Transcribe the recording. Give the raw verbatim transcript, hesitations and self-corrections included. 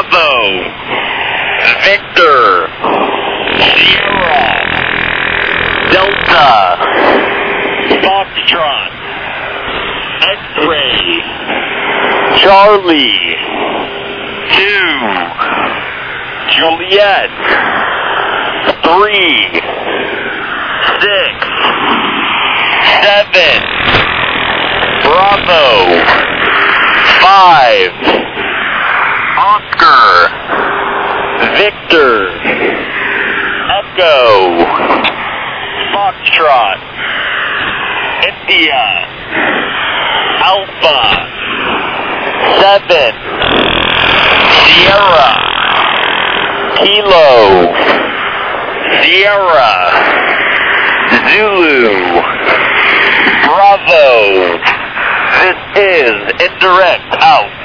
Bravo, Victor, Sierra, Delta, Foxtrot, X-Ray, Charlie, two, Juliet, three, six, seven, Bravo, five, Oscar, Victor, Echo, Foxtrot, India, Alpha, seven, Sierra, Kilo, Sierra, Zulu, Bravo. This is Indirect out.